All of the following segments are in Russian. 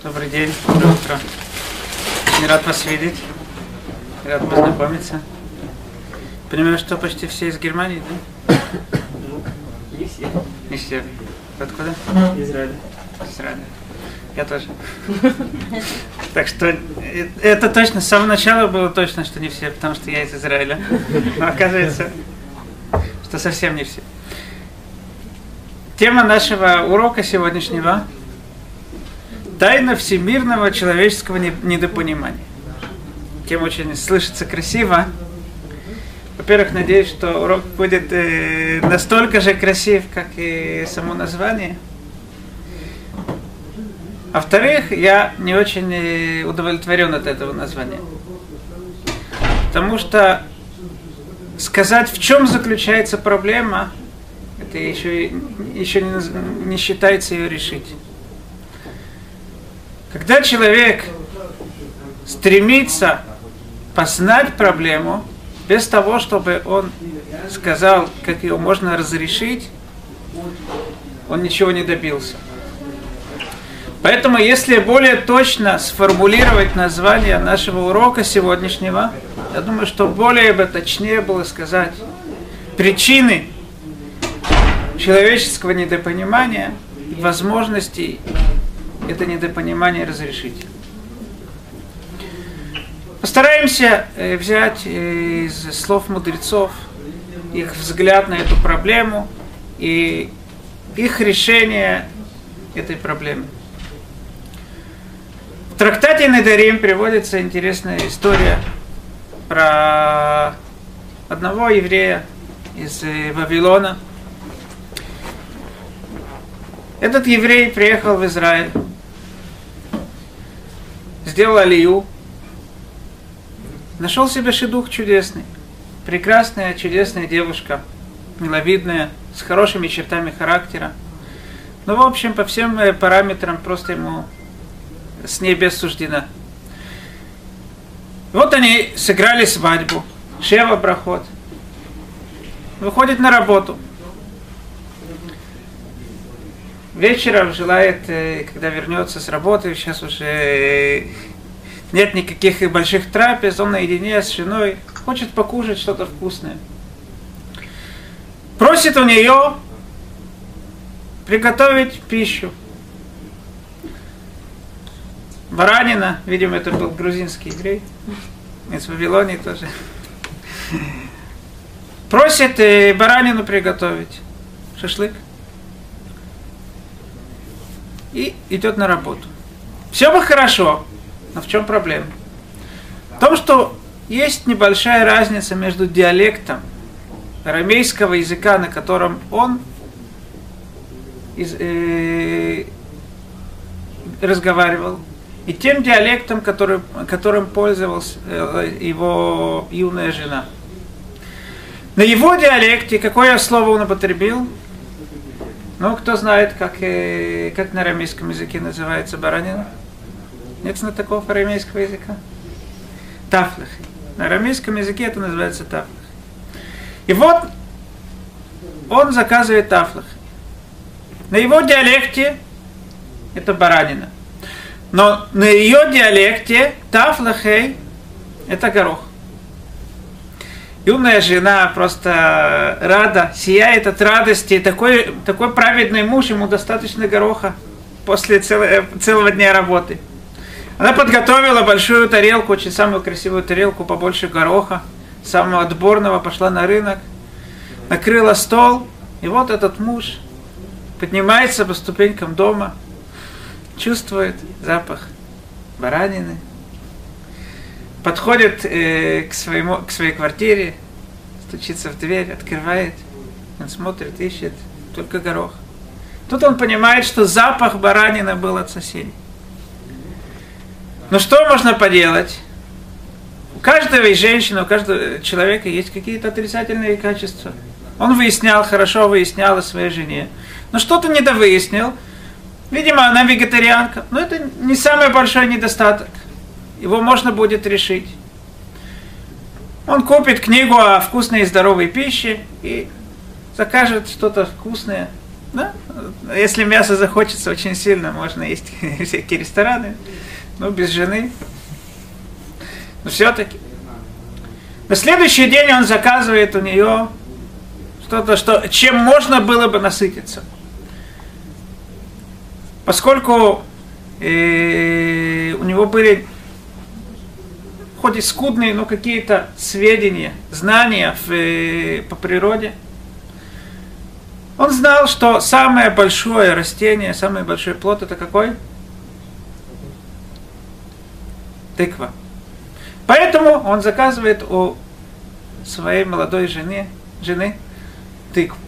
Добрый день, доброе утро. Очень рад вас видеть, рад познакомиться. Понимаю, что почти все из Германии, да? Не все. Не все. Откуда? Израиль. Израиль. Я тоже. Так что это точно, с самого начала было точно, что не все, потому что я из Израиля. Но оказывается, что совсем не все. Тема нашего урока сегодняшнего – тайна всемирного человеческого недопонимания. Тема очень слышится красиво. Во-первых, надеюсь, что урок будет настолько же красив, как и само название. А во-вторых, я не очень удовлетворен от этого названия. Потому что сказать, в чем заключается проблема, это еще не считается ее решить. Когда человек стремится познать проблему, без того, чтобы он сказал, как ее можно разрешить, он ничего не добился. Поэтому, если более точно сформулировать название нашего урока сегодняшнего, я думаю, что более бы точнее было сказать причины человеческого недопонимания и возможностей это недопонимание разрешить. Постараемся взять из слов мудрецов их взгляд на эту проблему и их решение этой проблемы. В трактате Недарим приводится интересная история про одного еврея из Вавилона. Этот еврей приехал в Израиль, сделал алию, нашел себе шидух чудесный, прекрасная, чудесная девушка, миловидная, с хорошими чертами характера. Ну, в общем, по всем параметрам просто ему с небес суждена. Вот они сыграли свадьбу, шева брахот, выходит на работу. Вечером желает, когда вернется с работы, сейчас уже нет никаких больших трапез, он наедине с женой, хочет покушать что-то вкусное. Просит у нее приготовить пищу. Баранина, видимо, это был грузинский еврей, из Вавилонии тоже. Просит баранину приготовить, шашлык. И идет на работу. Все бы хорошо, но в чем проблема? В том, что есть небольшая разница между диалектом арамейского языка, на котором он разговаривал, и тем диалектом, которым пользовалась его юная жена. На его диалекте какое слово он употребил? Ну, кто знает, как на арамейском языке называется баранина? Нет знатоков арамейского языка? Тафлах. На арамейском языке это называется тафлах. И вот он заказывает тафлах. На его диалекте это баранина. Но на ее диалекте тафлахей это горох. Юная жена просто рада, сияет от радости. Такой праведный муж, ему достаточно гороха после целого дня работы. Она подготовила большую тарелку, очень самую красивую тарелку, побольше гороха, самого отборного, пошла на рынок, накрыла стол. И вот этот муж поднимается по ступенькам дома, чувствует запах баранины, подходит к своей квартире, стучится в дверь, открывает, он смотрит, ищет, только горох. Тут он понимает, что запах баранины был от соседей. Но что можно поделать? У каждого из женщины, у каждого человека есть какие-то отрицательные качества. Он хорошо выяснял о своей жене, но что-то недовыяснил. Видимо, она вегетарианка, но это не самый большой недостаток. Его можно будет решить. Он купит книгу о вкусной и здоровой пище и закажет что-то вкусное, Да? Если мясо захочется очень сильно, можно есть всякие рестораны, но без жены. Но все-таки. На следующий день он заказывает у нее что-то, чем можно было бы насытиться. Поскольку у него были хоть и скудные, но какие-то сведения, знания по природе, он знал, что самое большое растение, самый большой плод это какой? Тыква. Поэтому он заказывает у своей молодой жены тыкву.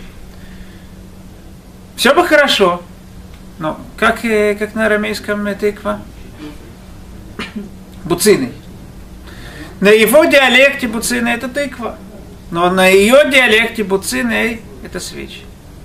Все бы хорошо, но как на арамейском тыква? Буцины. На его диалекте буцины это тыква, но на ее диалекте буцины это свечи.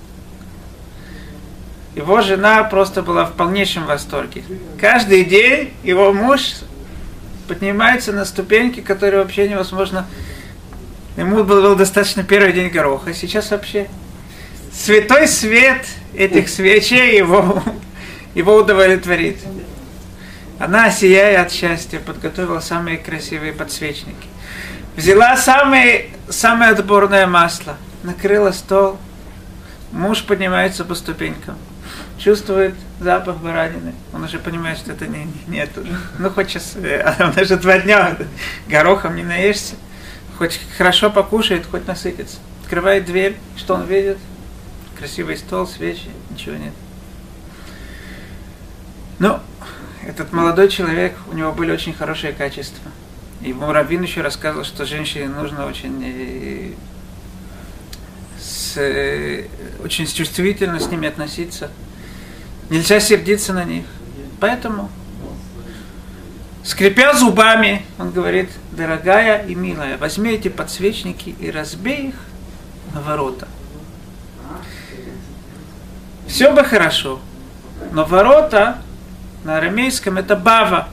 Его жена просто была в полнейшем восторге. Каждый день его муж поднимается на ступеньки, которые вообще невозможно. Ему был достаточно первый день гороха. Сейчас вообще святой свет этих свечей его удовлетворит. Она, сияя от счастья, подготовила самые красивые подсвечники. Взяла самое отборное масло, накрыла стол. Муж поднимается по ступенькам. Чувствует запах баранины. Он уже понимает, что это нет. Ну, хоть сейчас, он уже 2 дня горохом не наешься. Хоть хорошо покушает, хоть насытится. Открывает дверь, что он видит? Красивый стол, свечи, ничего нет. Ну, этот молодой человек, у него были очень хорошие качества. Ему раввин еще рассказывал, что женщине нужно очень чувствительно с ними относиться. Нельзя сердиться на них. Поэтому, скрипя зубами, он говорит: дорогая и милая, возьми эти подсвечники и разбей их на ворота. Все бы хорошо, но ворота на арамейском это бава.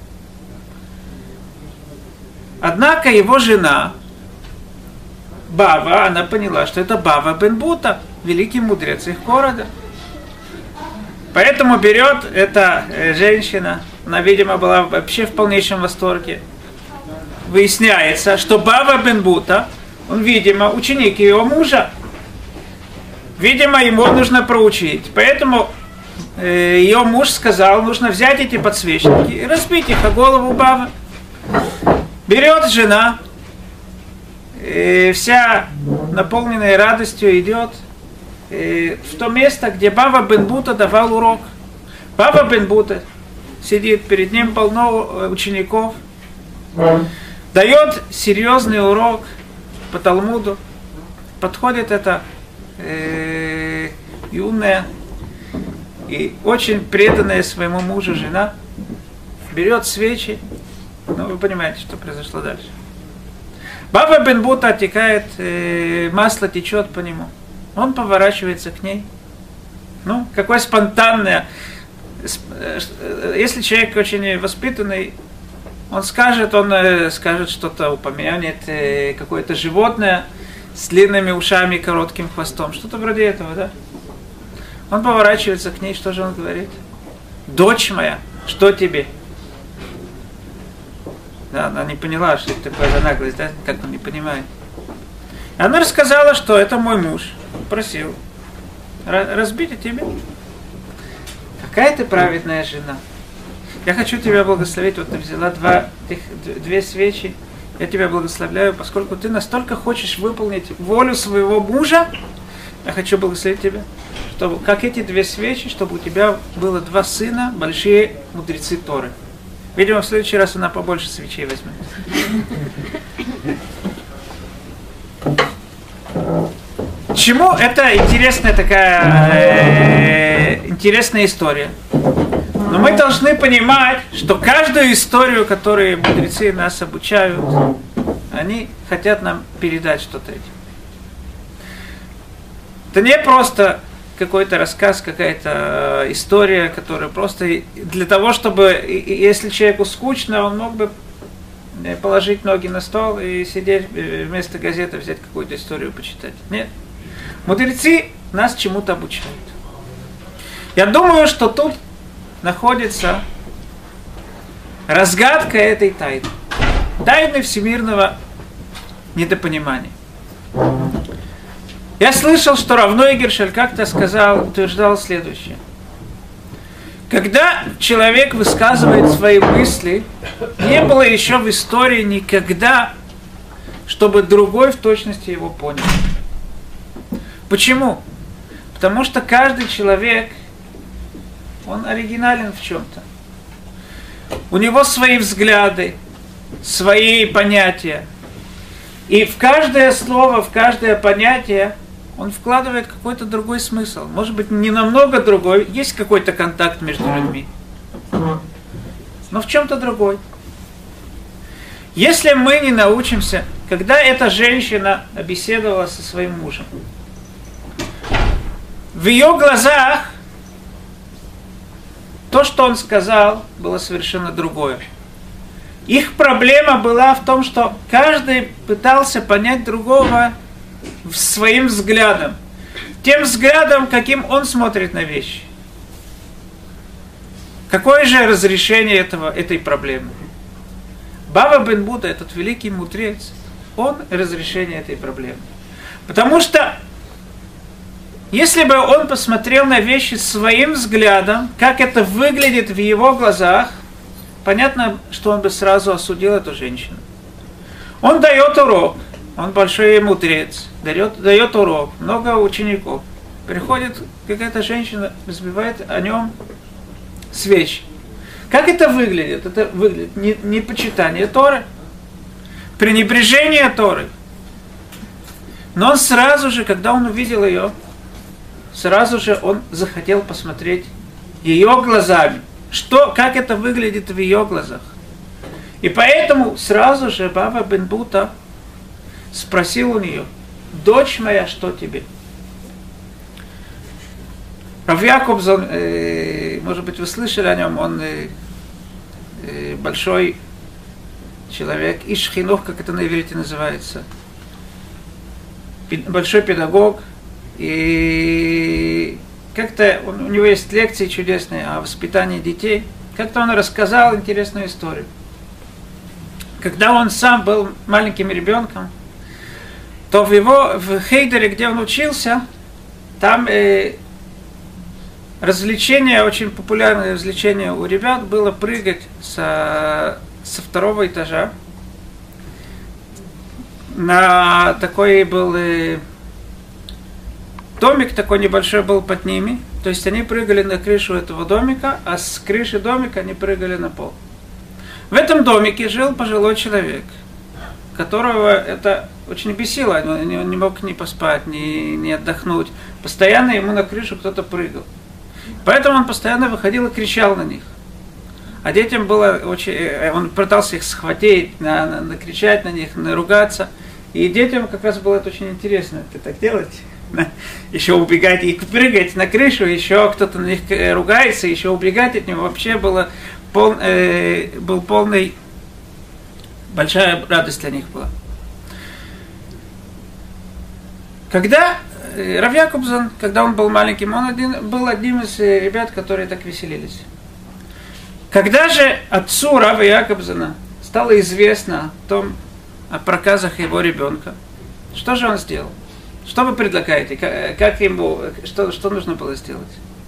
Однако его жена, Бава, она поняла, что это Бава бен Бута, великий мудрец их города. Поэтому берет эта женщина, она, видимо, была вообще в полнейшем восторге. Выясняется, что Бава бен Бута, он, видимо, ученик ее мужа. Видимо, ему нужно проучить. Поэтому ее муж сказал, нужно взять эти подсвечники и разбить их о голову Бавы. Берет жена, вся наполненная радостью идет в то место, где Бава бен Бута давал урок. Бава бен Бута сидит, перед ним полно учеников, дает серьезный урок по Талмуду. Подходит эта юная и очень преданная своему мужу жена, берет свечи. Ну, вы понимаете, что произошло дальше. Бава бен Бута оттекает, масло течет по нему. Он поворачивается к ней. Ну, какое спонтанное. Если человек очень воспитанный, он скажет что-то, упомянет какое-то животное с длинными ушами и коротким хвостом. Что-то вроде этого, да? Он поворачивается к ней, что же он говорит? Дочь моя, что тебе? Да, она не поняла, что это такое за наглость, да? Как он не понимает. Она рассказала, что это мой муж. Просил разбить и тебе. Какая ты праведная жена. Я хочу тебя благословить. Вот ты взяла две свечи. Я тебя благословляю, поскольку ты настолько хочешь выполнить волю своего мужа. Я хочу благословить тебя, чтобы, как эти 2 свечи, чтобы у тебя было 2 сына, большие мудрецы Торы. Видимо, в следующий раз она побольше свечей возьмет. Чему это интересная интересная история? Но мы должны понимать, что каждую историю, которую мудрецы нас обучают, они хотят нам передать что-то этим. Это не просто какой-то рассказ, какая-то история, которая просто для того, чтобы, если человеку скучно, он мог бы положить ноги на стол и сидеть вместо газеты, взять какую-то историю почитать. Нет. Мудрецы нас чему-то обучают. Я думаю, что тут находится разгадка этой тайны. Тайны всемирного недопонимания. Я слышал, что Рав Нойгершель как-то утверждал следующее. Когда человек высказывает свои мысли, не было еще в истории никогда, чтобы другой в точности его понял. Почему? Потому что каждый человек, он оригинален в чем-то. У него свои взгляды, свои понятия. И в каждое слово, в каждое понятие он вкладывает какой-то другой смысл. Может быть, не намного другой. Есть какой-то контакт между людьми. Но в чем-то другой. Если мы не научимся, когда эта женщина беседовала со своим мужем, в ее глазах то, что он сказал, было совершенно другое. Их проблема была в том, что каждый пытался понять другого своим взглядом. Тем взглядом, каким он смотрит на вещи. Какое же разрешение этой проблемы? Бава бен Будда, этот великий мудрец, он разрешение этой проблемы. Потому что если бы он посмотрел на вещи своим взглядом, как это выглядит в его глазах, понятно, что он бы сразу осудил эту женщину. Он дает урок, он большой мудрец, дает урок, много учеников. Приходит какая-то женщина, разбивает о нем свечи. Как это выглядит? Это выглядит непочитание Торы, пренебрежение Торы. Но он сразу же, когда он увидел ее, сразу же он захотел посмотреть ее глазами. Как это выглядит в ее глазах. И поэтому сразу же Бава бен Будда спросил у нее: дочь моя, что тебе? Рав Якобсон, может быть, вы слышали о нем, он большой человек, иш хинух, как это на иврите называется, большой педагог, и как-то у него есть лекции чудесные о воспитании детей. Как-то он рассказал интересную историю. Когда он сам был маленьким ребенком, то в Хейдере, где он учился, там развлечение, очень популярное развлечение у ребят было прыгать со второго этажа. На такой был домик такой небольшой был под ними. То есть они прыгали на крышу этого домика, а с крыши домика они прыгали на пол. В этом домике жил пожилой человек, которого это очень бесило. Он не мог ни поспать, ни отдохнуть. Постоянно ему на крышу кто-то прыгал. Поэтому он постоянно выходил и кричал на них. А детям было очень... Он пытался их схватить, накричать на них, наругаться. И детям как раз было это очень интересно. Это так делать? Еще убегать и прыгать на крышу, еще кто-то на них ругается, еще убегать от него. Вообще был полный... Большая радость для них была. Когда Рав Якобсон, когда он был маленьким, он был одним из ребят, которые так веселились. Когда же отцу Рава Якобсона стало известно о проказах его ребенка, что же он сделал? Что вы предлагаете? Как ему, что нужно было сделать?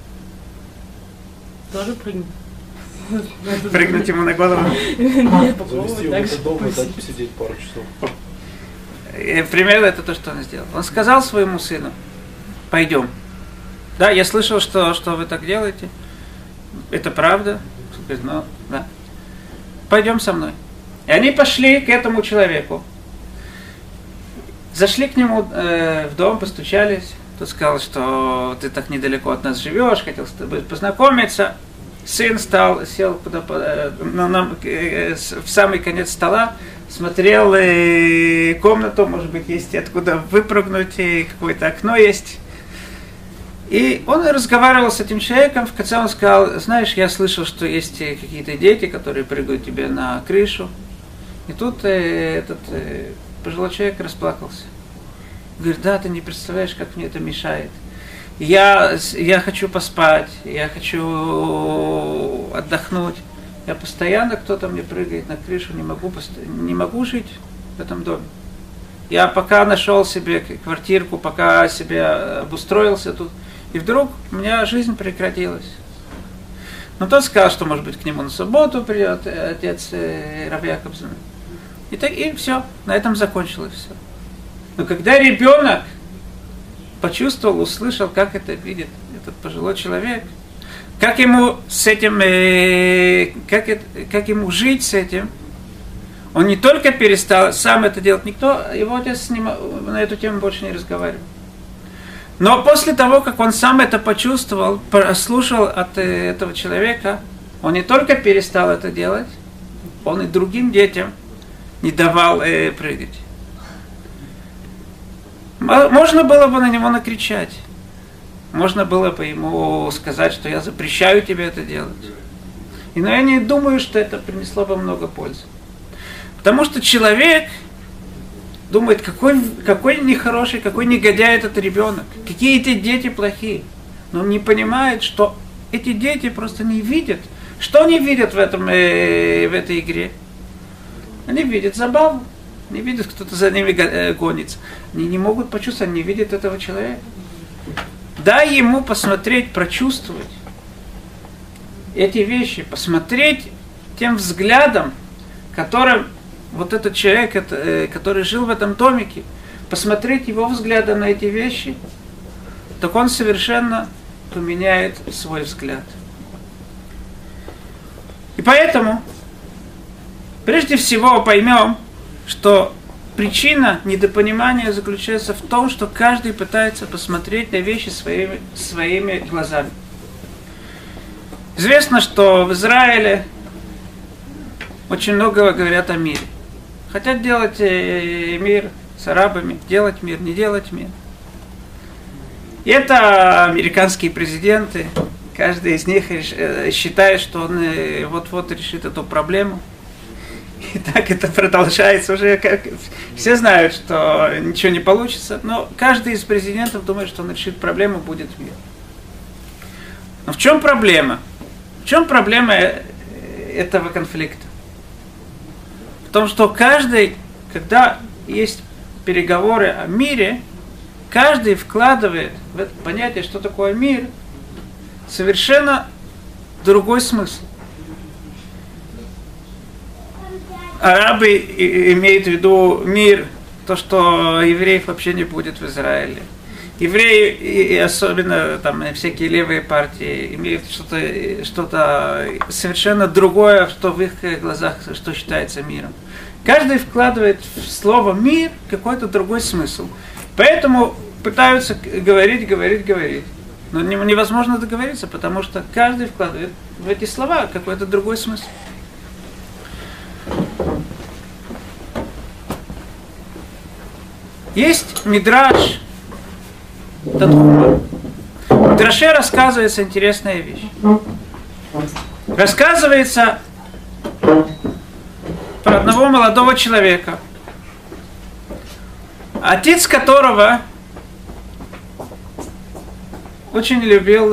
Тоже прыгнуть. Прыгнуть ему на голову? Нет, завести его в этот дом и дать посидеть пару часов. Примерно это то, что он сделал. Он сказал своему сыну: пойдем. Да, я слышал, что вы так делаете. Это правда? Ну, да. Пойдем со мной. И они пошли к этому человеку. Зашли к нему в дом, постучались. Тот сказал, что ты так недалеко от нас живешь, хотел с тобой познакомиться. Сын сел в самый конец стола, смотрел комнату, может быть, есть откуда выпрыгнуть, и какое-то окно есть. И он разговаривал с этим человеком, в конце он сказал: знаешь, я слышал, что есть какие-то дети, которые прыгают тебе на крышу. И тут этот пожилой человек расплакался. Говорит: да, ты не представляешь, как мне это мешает. я хочу поспать, я хочу отдохнуть. Я постоянно, кто-то мне прыгает на крышу, не могу жить в этом доме. Я пока нашел себе квартирку, пока себе обустроился тут, и вдруг у меня жизнь прекратилась. Но тот сказал, что, может быть, к нему на субботу придет отец Рав Якобсона. И все, на этом закончилось все. Но когда ребенок почувствовал, услышал, как это видит этот пожилой человек, как ему с этим, как ему жить с этим, он не только перестал сам это делать, никто, его отец с ним на эту тему больше не разговаривал. Но после того, как он сам это почувствовал, слушал от этого человека, он не только перестал это делать, он и другим детям не давал прыгать. Можно было бы на него накричать. Можно было бы ему сказать, что я запрещаю тебе это делать. Но я не думаю, что это принесло бы много пользы. Потому что человек думает, какой нехороший, какой негодяй этот ребенок, какие эти дети плохие. Но он не понимает, что эти дети просто не видят. Что они видят в этой игре? Они видят забаву, они видят, кто-то за ними гонится. Они не могут почувствовать, они не видят этого человека. Дай ему посмотреть, прочувствовать эти вещи, посмотреть тем взглядом, которым вот этот человек, который жил в этом домике, посмотреть его взглядом на эти вещи, так он совершенно поменяет свой взгляд. И поэтому, прежде всего, поймем, что причина недопонимания заключается в том, что каждый пытается посмотреть на вещи своими глазами. Известно, что в Израиле очень много говорят о мире. Хотят делать мир с арабами, делать мир, не делать мир. И это американские президенты. Каждый из них считает, что он вот-вот решит эту проблему. И так это продолжается уже. Все знают, что ничего не получится, но каждый из президентов думает, что он решит проблему, будет мир. Но в чем проблема? В чем проблема этого конфликта? В том, что каждый, когда есть переговоры о мире, каждый вкладывает в это понятие, что такое мир, совершенно другой смысл. Арабы имеют в виду мир, то, что евреев вообще не будет в Израиле. Евреи, и особенно там всякие левые партии, имеют что-то совершенно другое, что в их глазах, что считается миром. Каждый вкладывает в слово «мир» какой-то другой смысл. Поэтому пытаются говорить. Но невозможно договориться, потому что каждый вкладывает в эти слова какой-то другой смысл. Есть мидраш Танхума. В мидраше рассказывается интересная вещь. Рассказывается про одного молодого человека, отец которого очень любил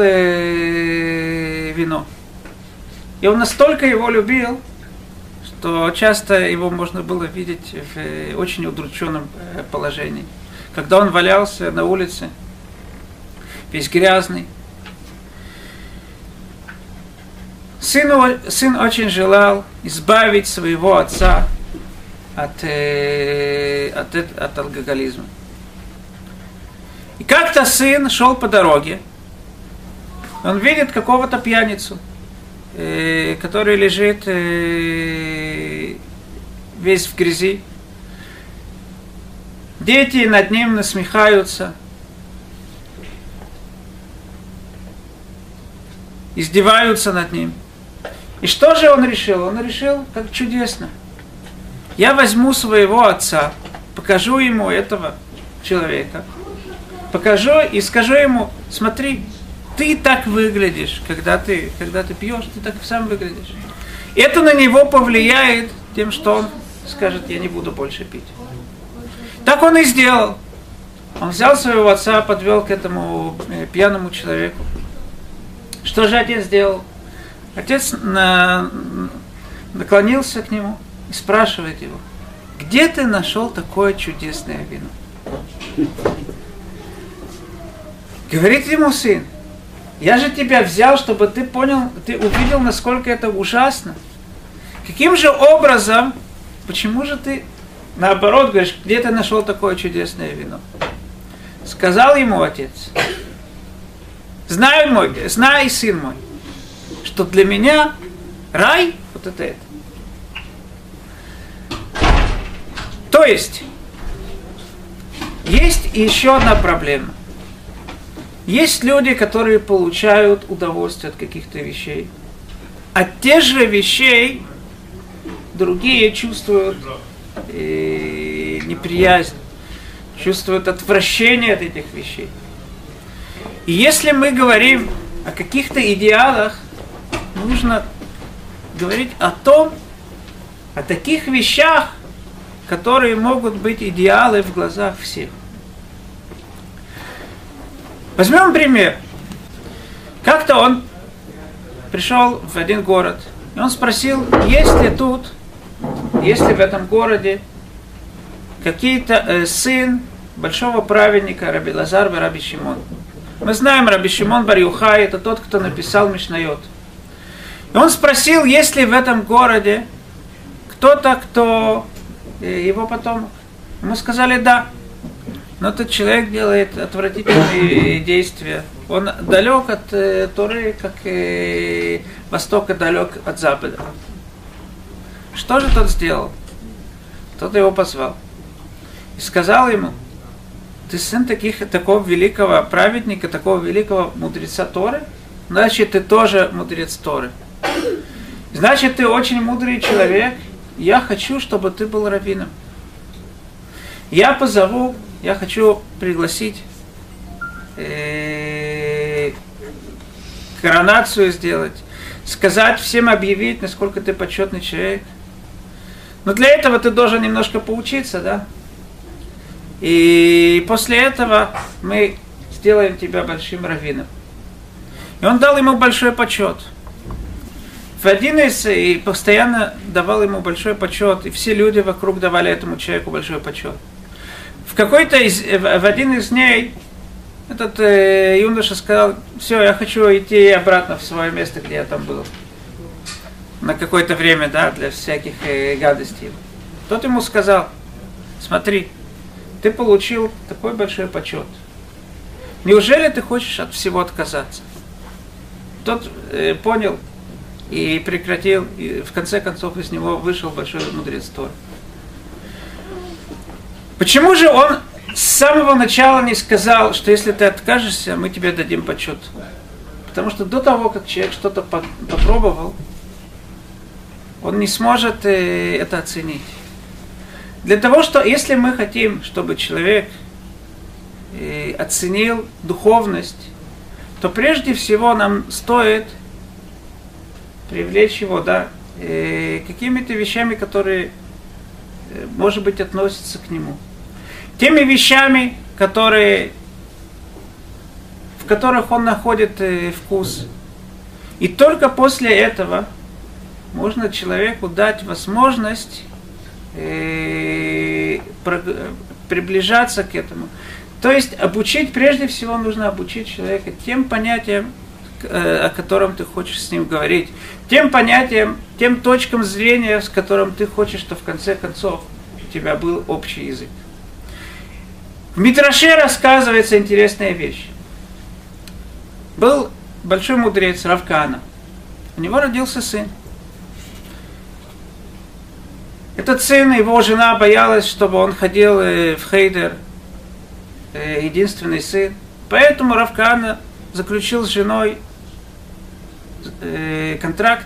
вино. И он настолько его любил, что часто его можно было видеть в очень удрученном положении. Когда он валялся на улице, весь грязный. Сын очень желал избавить своего отца от алкоголизма. И как-то сын шел по дороге, он видит какого-то пьяницу, который лежит весь в грязи. Дети над ним насмехаются, издеваются над ним. И что же он решил? Он решил, как чудесно. Я возьму своего отца, покажу ему этого человека, покажу и скажу ему: смотри, ты так выглядишь, когда ты пьешь, ты так сам выглядишь. Это на него повлияет тем, что он скажет: я не буду больше пить. Так он и сделал. Он взял своего отца, подвел к этому пьяному человеку. Что же отец сделал? Отец наклонился к нему и спрашивает его: где ты нашел такое чудесное вино? Говорит ему сын: я же тебя взял, чтобы ты понял, ты увидел, насколько это ужасно. Каким же образом, почему же ты наоборот говоришь, где ты нашел такое чудесное вино? Сказал ему отец: знай, сын мой, что для меня рай вот это. То есть еще одна проблема. Есть люди, которые получают удовольствие от каких-то вещей. От тех же вещей другие чувствуют неприязнь, чувствуют отвращение от этих вещей. И если мы говорим о каких-то идеалах, нужно говорить о таких вещах, которые могут быть идеалы в глазах всех. Возьмем пример. Как-то он пришел в один город, и он спросил, есть ли в этом городе какие-то сын большого праведника Раби Лазар бен Раби Шимон. Мы знаем, Раби Шимон бар Йохай, это тот, кто написал Мишнайот. И он спросил, есть ли в этом городе кто-то, кто его потомок. Ему сказали, да. Но этот человек делает отвратительные действия. Он далек от Торы, как Востока далек от Запада. Что же тот сделал? Тот его позвал и сказал ему: ты сын такого великого праведника, такого великого мудреца Торы, значит, ты тоже мудрец Торы. Значит, ты очень мудрый человек. Я хочу, чтобы ты был раввином. Я хочу пригласить, коронацию сделать, сказать всем, объявить, насколько ты почетный человек. Но для этого ты должен немножко поучиться, да? И после этого мы сделаем тебя большим раввином. И он дал ему большой почет. И постоянно давал ему большой почет, и все люди вокруг давали этому человеку большой почет. В один из дней этот юноша сказал: все, я хочу идти обратно в свое место, где я там был. На какое-то время, да, для всяких гадостей. Тот ему сказал: смотри, ты получил такой большой почет. Неужели ты хочешь от всего отказаться? Тот понял и прекратил, и в конце концов из него вышел большой мудрец Торы. Почему же он с самого начала не сказал, что если ты откажешься, мы тебе дадим почет? Потому что до того, как человек что-то попробовал, он не сможет это оценить. Для того, что если мы хотим, чтобы человек оценил духовность, то прежде всего нам стоит привлечь его, да, какими-то вещами, которые, может быть, относятся к нему. Теми вещами, в которых он находит вкус. И только после этого можно человеку дать возможность приближаться к этому. То есть прежде всего нужно обучить человека тем понятиям, о котором ты хочешь с ним говорить, тем понятиям, тем точкам зрения, с которым ты хочешь, чтобы в конце концов у тебя был общий язык. В Мидраше рассказывается интересная вещь. Был большой мудрец Рав Каана. У него родился сын. Этот сын, его жена боялась, чтобы он ходил в хейдер, единственный сын. Поэтому Рав Каана заключил с женой контракт.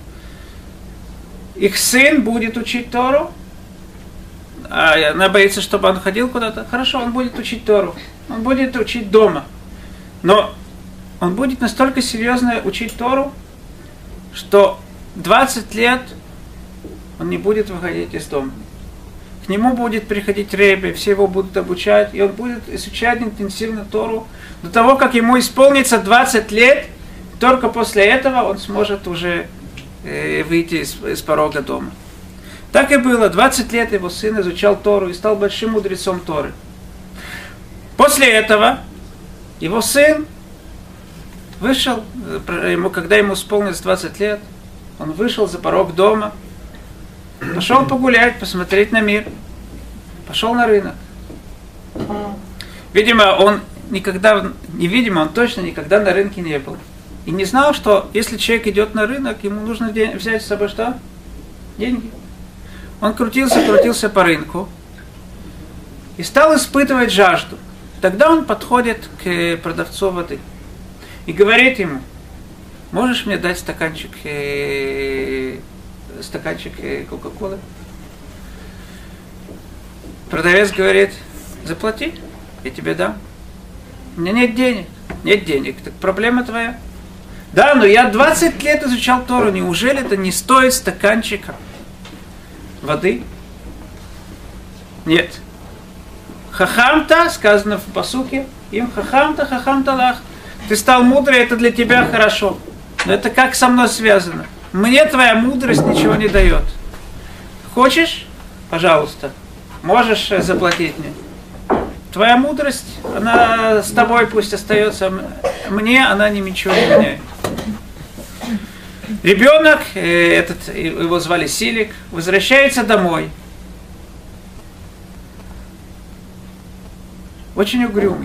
Их сын будет учить Тору, а она боится, чтобы он ходил куда-то. Хорошо, он будет учить Тору, он будет учить дома. Но он будет настолько серьезно учить Тору, что 20 лет он не будет выходить из дома. к нему будет приходить ребе, все его будут обучать, и он будет изучать интенсивно Тору до того, как ему исполнится 20 лет, только после этого он сможет уже выйти из порога дома. Так и было. 20 лет его сын изучал Тору и стал большим мудрецом Торы. После этого его сын вышел, когда ему исполнилось 20 лет, он вышел за порог дома, пошел погулять, посмотреть на мир, пошел на рынок. Видимо, он точно никогда на рынке не был. И не знал, что если человек идет на рынок, ему нужно взять с собой что? Деньги. Он крутился по рынку и стал испытывать жажду. Тогда он подходит к продавцу воды и говорит ему: можешь мне дать стаканчик Кока-Колы? Продавец говорит: заплати, я тебе дам. У меня нет денег. Нет денег, так проблема твоя. Да, но я 20 лет изучал Тору, неужели это не стоит стаканчика воды? Нет. Хахамта, сказано в пасуке, им хахамта лах. Ты стал мудрый, это для тебя хорошо. Но это как со мной связано? Мне твоя мудрость ничего не дает. Хочешь? Пожалуйста. Можешь заплатить мне. Твоя мудрость, она с тобой пусть остается. Мне она ничего не меняет. Ребенок, его звали Силик, возвращается домой. Очень угрюмый.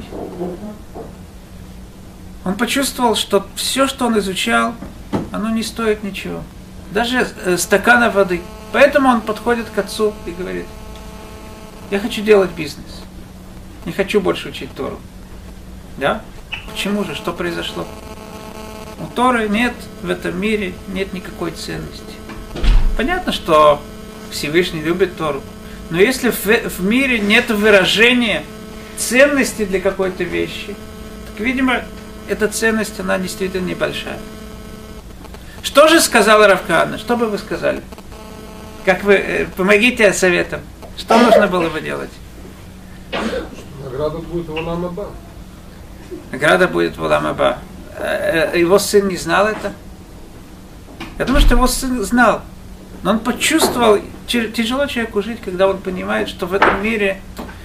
Он почувствовал, что все, что он изучал, оно не стоит ничего. Даже стакана воды. Поэтому он подходит к отцу и говорит: я хочу делать бизнес. Не хочу больше учить Тору. Да? Почему же? Что произошло? У Торы нет в этом мире, нет никакой ценности. Понятно, что Всевышний любит Тору. Но если в мире нет выражения ценности для какой-то вещи, так, видимо, эта ценность, она действительно небольшая. Что же сказал Рав Каана? Что бы вы сказали? Как вы, помогите советом. Что нужно было бы делать? Награда будет в Олам Аба. Награда будет в Олам Аба. Его сын не знал это? Я думаю, что его сын знал. Но он почувствовал, тяжело человеку жить, когда он понимает, что в этом мире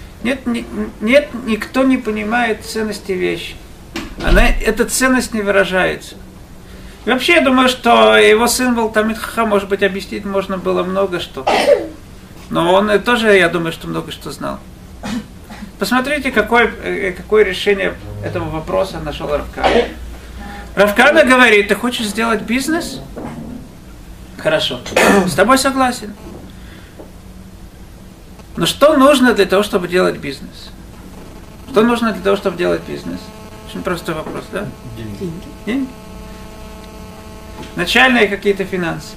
никто не понимает ценности вещи. Эта ценность не выражается. И вообще, я думаю, что его сын был Талмид Хахам, может быть, объяснить можно было много что. Но он тоже, я думаю, что много что знал. Посмотрите, какое решение этого вопроса нашел Рав Каана. Рав Каана говорит: ты хочешь сделать бизнес? Хорошо, с тобой согласен. Но что нужно для того, чтобы делать бизнес? Что нужно для того, чтобы делать бизнес? Очень простой вопрос, да? Деньги. Начальные какие-то финансы.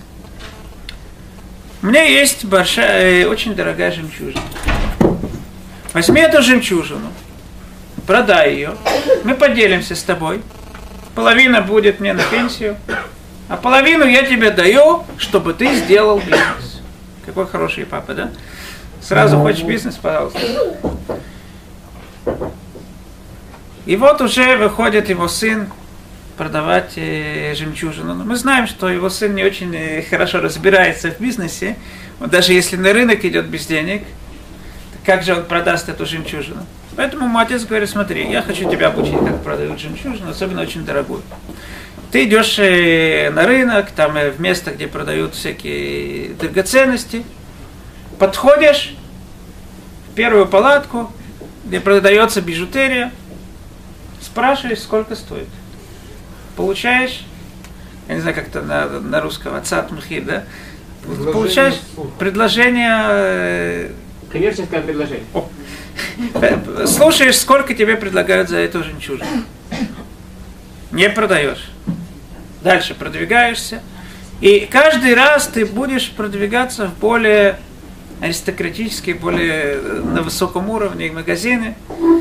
У меня есть большая, очень дорогая жемчужина. Возьми эту жемчужину, продай ее, мы поделимся с тобой. Половина будет мне на пенсию, а половину я тебе даю, чтобы ты сделал бизнес. Какой хороший папа, да? Сразу хочешь бизнес, пожалуйста. И вот уже выходит его сын продавать жемчужину. Но мы знаем, что его сын не очень хорошо разбирается в бизнесе. Вот даже если на рынок идет без денег, как же он продаст эту жемчужину? Поэтому мой отец говорит: смотри, я хочу тебя обучить, как продают жемчужину, особенно очень дорогую. Ты идешь на рынок, там в место, где продают всякие драгоценности, подходишь в первую палатку, где продается бижутерия, спрашиваешь, сколько стоит. Получаешь, я не знаю, как это на русском, ацат мхир, да? Получаешь предложение. Коммерческое предложение. Слушаешь, сколько тебе предлагают за эту жемчужину. Не продаешь. Дальше продвигаешься. И каждый раз ты будешь продвигаться в более аристократические, более на высоком уровне магазины.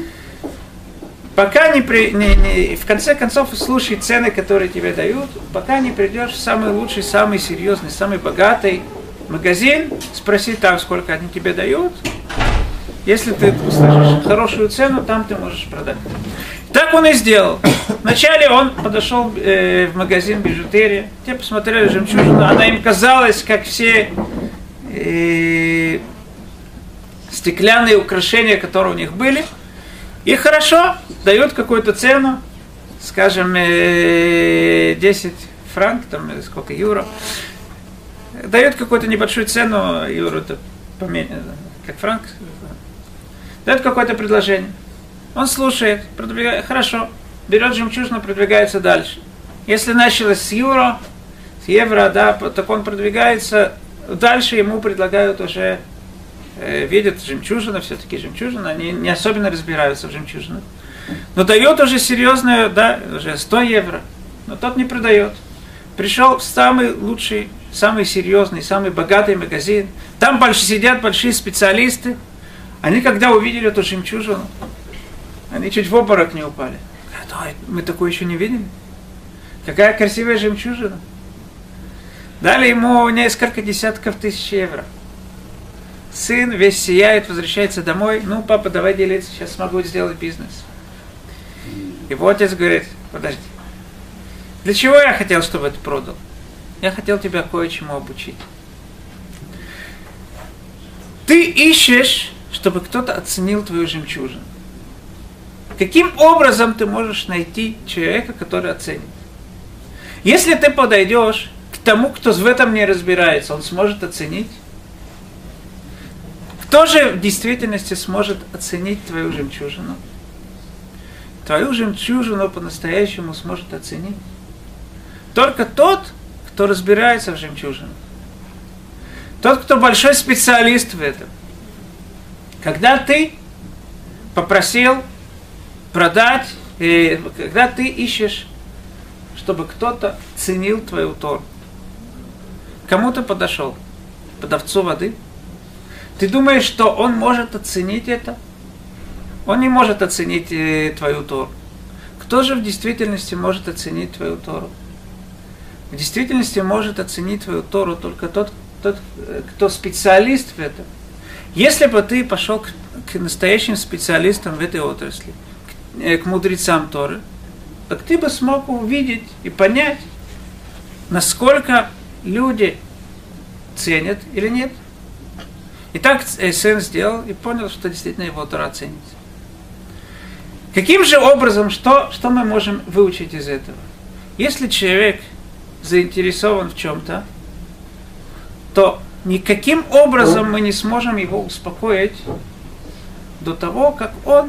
Пока в конце концов, слушай цены, которые тебе дают, пока не придешь в самый лучший, самый серьезный, самый богатый в магазин, спроси там, сколько они тебе дают. Если ты услышишь хорошую цену, там ты можешь продать. Так он и сделал. Вначале он подошел в магазин бижутерии, те посмотрели жемчужину, она им казалась, как все стеклянные украшения, которые у них были. И хорошо, дают какую-то цену, скажем, 10 франк, там сколько евро. Дают какую-то небольшую цену, евро это поменьше, как франк. Дает какое-то предложение. Он слушает, хорошо, берет жемчужину, продвигается дальше. Если началось с евро, да, так он продвигается дальше, ему предлагают уже, видят жемчужина, все-таки жемчужина, они не особенно разбираются в жемчужинах. Но дает уже серьезную, да, уже 100 евро, но тот не продает. Пришел в самый лучший, самый серьезный, самый богатый магазин. Там сидят большие специалисты. Они, когда увидели эту жемчужину, они чуть в обморок не упали. Говорят, мы такое еще не видели. Какая красивая жемчужина. Дали ему несколько десятков тысяч евро. Сын весь сияет, возвращается домой. Ну, папа, давай делиться, сейчас смогу сделать бизнес. Его отец говорит, подожди. Для чего я хотел, чтобы ты продал? Я хотел тебя кое-чему обучить. Ты ищешь, чтобы кто-то оценил твою жемчужину. Каким образом ты можешь найти человека, который оценит? Если ты подойдешь к тому, кто в этом не разбирается, он сможет оценить. Кто же в действительности сможет оценить твою жемчужину? Твою жемчужину по-настоящему сможет оценить только тот, кто разбирается в жемчужинах. Тот, кто большой специалист в этом. Когда ты попросил продать, когда ты ищешь, чтобы кто-то ценил твою Тору, кому ты подошел? Продавцу воды? Ты думаешь, что он может оценить это? Он не может оценить твою Тору. Кто же в действительности может оценить твою Тору? В действительности может оценить твою Тору только тот, кто специалист в этом. Если бы ты пошел к настоящим специалистам в этой отрасли, к мудрецам Торы, так ты бы смог увидеть и понять, насколько люди ценят или нет. И так сын сделал и понял, что действительно его Тора ценится. Каким же образом, что мы можем выучить из этого? Если человек заинтересован в чем-то, то никаким образом мы не сможем его успокоить до того, как он,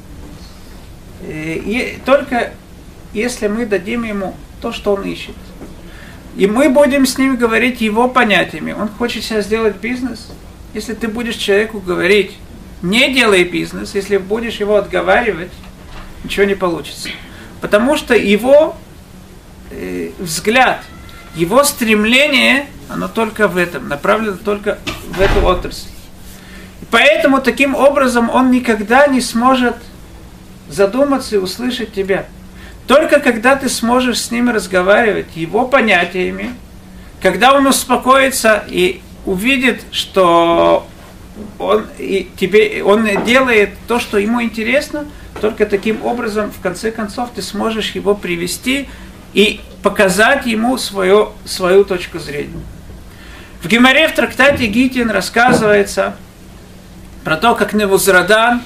только если мы дадим ему то, что он ищет. И мы будем с ним говорить его понятиями. Он хочет сейчас сделать бизнес. Если ты будешь человеку говорить, не делай бизнес, если будешь его отговаривать, ничего не получится. Потому что его взгляд, его стремление, оно только в этом, направлено только в эту отрасль. И поэтому таким образом он никогда не сможет задуматься и услышать тебя. Только когда ты сможешь с ним разговаривать его понятиями, когда он успокоится и увидит, что он делает то, что ему интересно, только таким образом, в конце концов, ты сможешь его привести и показать ему свою точку зрения. В Гемаре в трактате Гитин рассказывается про то, как Невузрадан,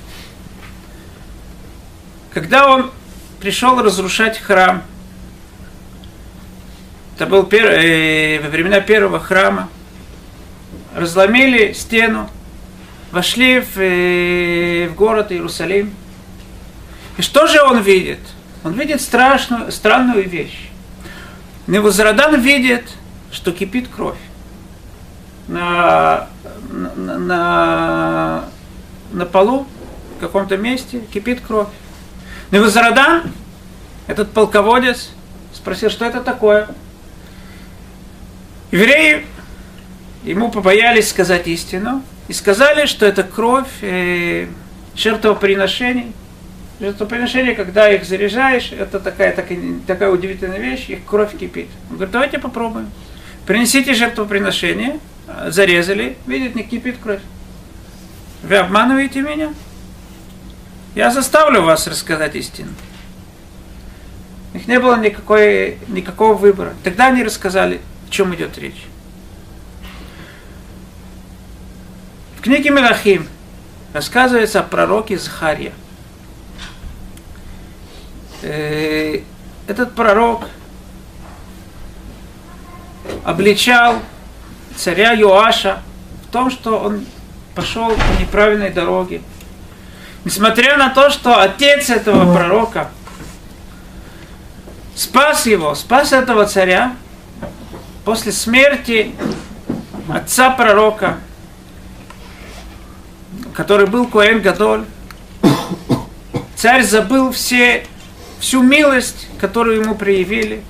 когда он пришел разрушать храм, это был во времена первого храма, разломили стену, вошли в город Иерусалим. И что же он видит? Он видит странную вещь. Невузрадан видит, что кипит кровь. На полу, в каком-то месте, кипит кровь. Невузрадан, этот полководец, спросил, что это такое. Евреи ему побоялись сказать истину и сказали, что это кровь жертвоприношений. Жертвоприношение, когда их заряжаешь, это такая удивительная вещь, их кровь кипит. Он говорит, давайте попробуем. Принесите жертвоприношение, зарезали, видит, не кипит кровь. Вы обманываете меня? Я заставлю вас рассказать истину. У них не было никакого выбора. Тогда они рассказали, о чем идет речь. В книге Мелахим рассказывается о пророке Захария. Этот пророк обличал царя Йоаша в том, что он пошел по неправильной дороге. Несмотря на то, что отец этого пророка спас этого царя после смерти отца пророка, который был Коэн Гадоль, царь забыл всю милость, которую ему проявили.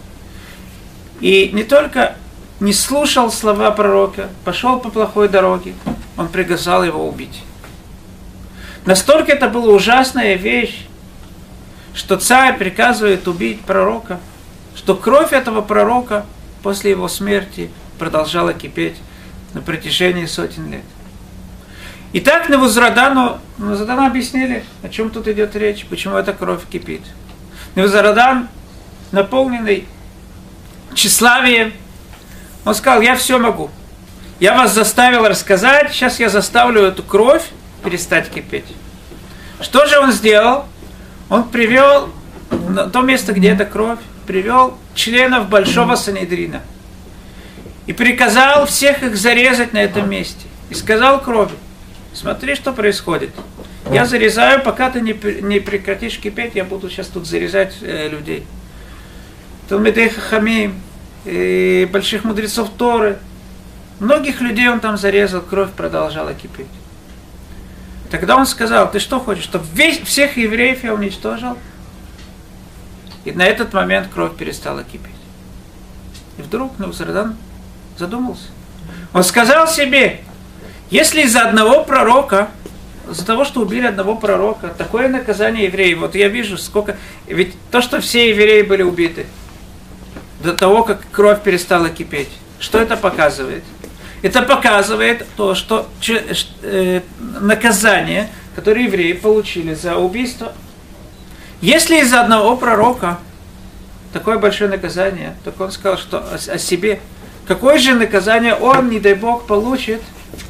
И не только не слушал слова пророка, пошел по плохой дороге, он приказал его убить. Настолько это была ужасная вещь, что царь приказывает убить пророка, что кровь этого пророка после его смерти продолжала кипеть на протяжении сотен лет. И так Навузарадану объяснили, о чем тут идет речь, почему эта кровь кипит. Навузарадан, наполненный тщеславием, он сказал: я все могу. Я вас заставил рассказать, сейчас я заставлю эту кровь перестать кипеть. Что же он сделал? Он привел на то место, где эта кровь, привел членов Большого Санедрина. И приказал всех их зарезать на этом месте. И сказал крови: смотри, что происходит. Я зарезаю, пока ты не прекратишь кипеть, я буду сейчас тут зарезать людей. Талмидей Хахамим, больших мудрецов Торы. Многих людей он там зарезал, кровь продолжала кипеть. Тогда он сказал: ты что хочешь, чтобы всех евреев я уничтожил? И на этот момент кровь перестала кипеть. И вдруг Навузарадан задумался. Он сказал себе: если из-за одного пророка, из-за того, что убили одного пророка, такое наказание евреев, вот я вижу, сколько... Ведь то, что все евреи были убиты, до того, как кровь перестала кипеть, что это показывает? Это показывает то, что наказание, которое евреи получили за убийство, если из-за одного пророка такое большое наказание, так он сказал, что о себе, какое же наказание он, не дай Бог, получит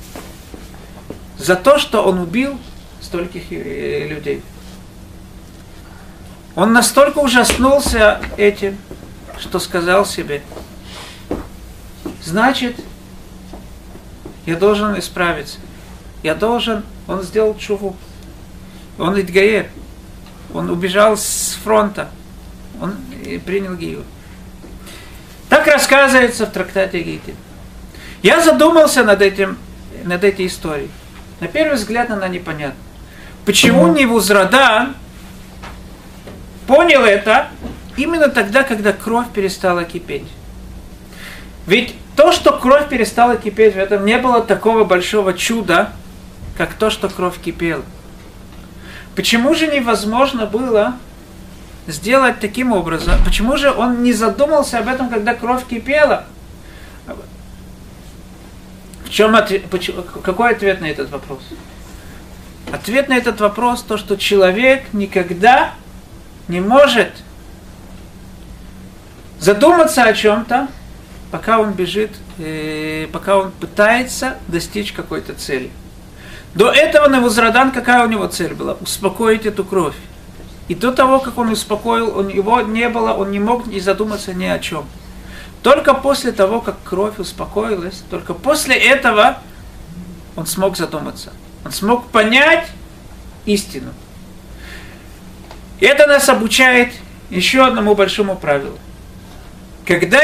за то, что он убил стольких людей. Он настолько ужаснулся этим, что сказал себе: значит, я должен исправиться. Он сделал чуву. Он идгаер. Он убежал с фронта. Он принял гиюр. Так рассказывается в трактате Гитин. Я задумался над этой историей. На первый взгляд она непонятна. Почему Навузарадан понял это именно тогда, когда кровь перестала кипеть? Ведь то, что кровь перестала кипеть, в этом не было такого большого чуда, как то, что кровь кипела. Почему же невозможно было сделать таким образом? Почему же он не задумался об этом, когда кровь кипела? Какой ответ на этот вопрос? Ответ на этот вопрос то, что человек никогда не может задуматься о чем-то, пока он бежит, пока он пытается достичь какой-то цели. До этого Навузарадан, какая у него цель была? Успокоить эту кровь. И до того, как он успокоил, он не мог не задуматься ни о чем. Только после того, как кровь успокоилась, только после этого он смог задуматься. Он смог понять истину. И это нас обучает еще одному большому правилу. Когда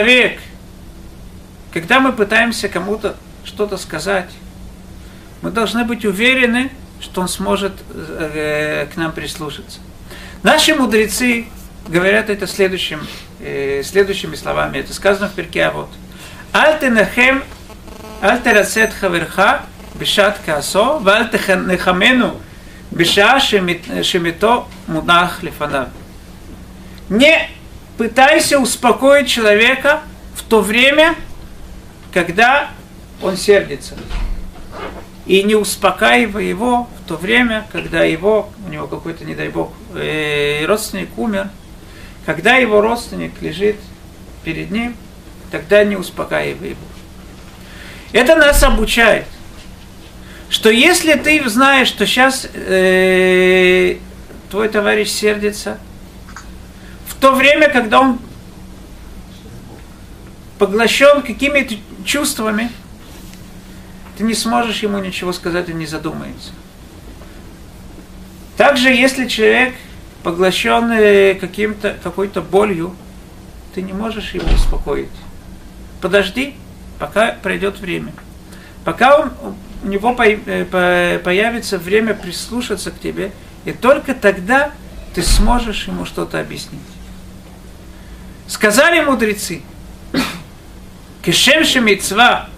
мы пытаемся кому-то что-то сказать, мы должны быть уверены, что он сможет к нам прислушаться. Наши мудрецы говорят это следующими словами. Это сказано в Перкей Авот. Аль тенахем, аль терасет хаверха, бешат каасо, валь техамену, беша шемито мунах лифанав. Не пытайся успокоить человека в то время, когда он сердится. И не успокаивая его в то время, когда у него какой-то, не дай бог, родственник умер, когда его родственник лежит перед ним, тогда не успокаивай его. Это нас обучает, что если ты знаешь, что сейчас твой товарищ сердится, в то время, когда он поглощен какими-то чувствами, ты не сможешь ему ничего сказать, он не задумается. Также, если человек поглощен какой-то болью, ты не можешь его успокоить. Подожди, пока пройдет время. Пока у него появится время прислушаться к тебе, и только тогда ты сможешь ему что-то объяснить. Сказали мудрецы, кешем ше мицва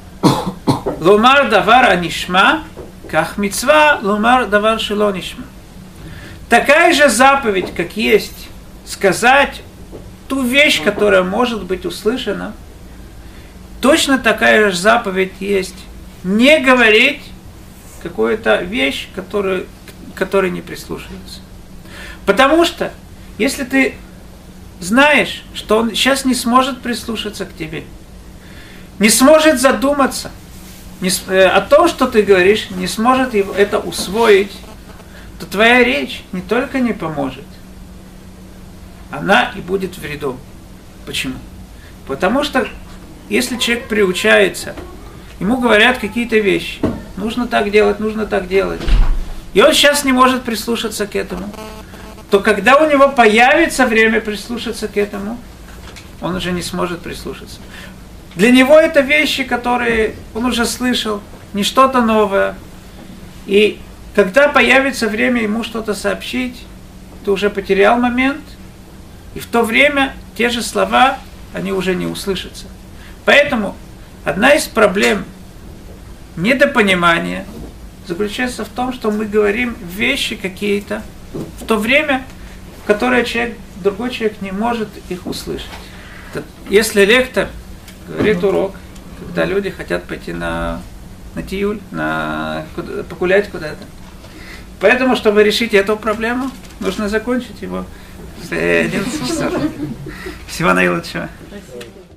ломар давар анишма, ках мицва ломар давар шело нишма. Такая же заповедь, как есть сказать ту вещь, которая может быть услышана, точно такая же заповедь есть не говорить какую-то вещь, которой не прислушивается. Потому что, если ты знаешь, что он сейчас не сможет прислушаться к тебе, не сможет задуматься о том, что ты говоришь, не сможет это усвоить, то твоя речь не только не поможет, она и будет вредом. Почему? Потому что если человек приучается, ему говорят какие-то вещи, нужно так делать, и он сейчас не может прислушаться к этому, то когда у него появится время прислушаться к этому, он уже не сможет прислушаться. Для него это вещи, которые он уже слышал, не что-то новое. И когда появится время ему что-то сообщить, ты уже потерял момент, и в то время те же слова, они уже не услышатся. Поэтому одна из проблем недопонимания заключается в том, что мы говорим вещи какие-то в то время, в которое другой человек не может их услышать. Если лектор говорит урок, когда люди хотят пойти на тиюль, погулять куда-то. Поэтому, чтобы решить эту проблему, нужно закончить его в 11 часов. Всего наилучшего.